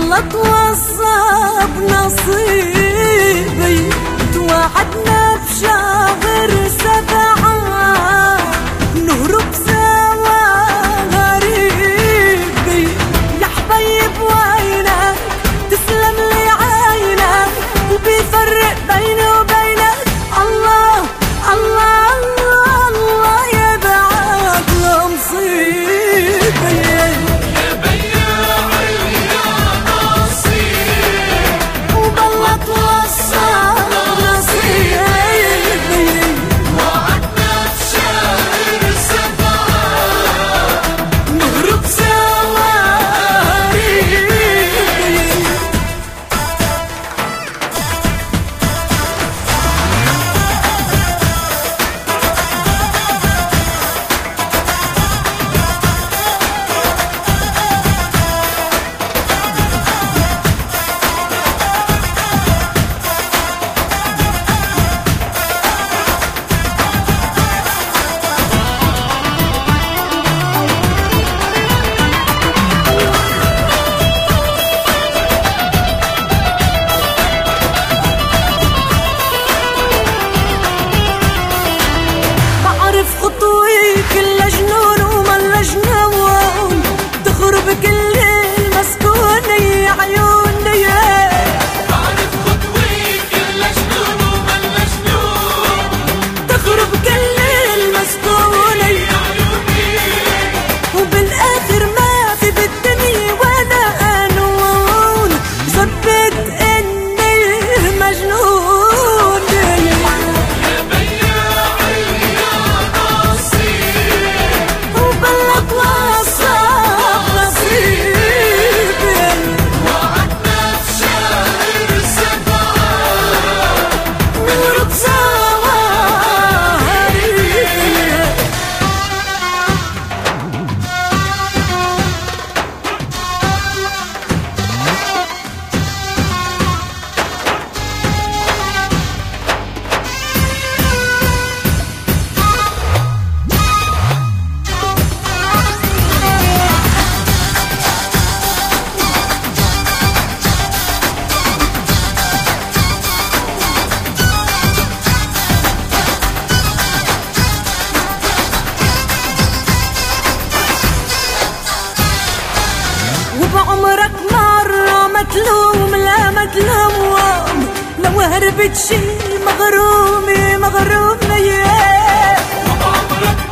والله توصى بنصيبي توعدنا بشهر 7 نهرب سوا غريبي يا حبيب وينك تسلم لي عينك وبيفرق بيني وبينك الله الله الله الله يبعد لمصيبي يا بياع يا نصيب وبالله توصى نصيبي وعدنا بشهر 7 نهرب سوا غريبي بعرف خطوي كل جنون وملا جنون تخرب كل المسكون يا عيوني بعرف خطوي كل جنون وملا جنون تخرب كل المسكون يا عيوني وبالاخر ما في بالدنيا وانا قانون ثبت اني مجنون يا بياع يا نصيب وبالله توصى نصيبي وعدنا بشهر 7 نهرب سوا غريبي وبعمرك مرة متلوم لا متلوم لو هربت شي مغرومي مغرومي وبعمرك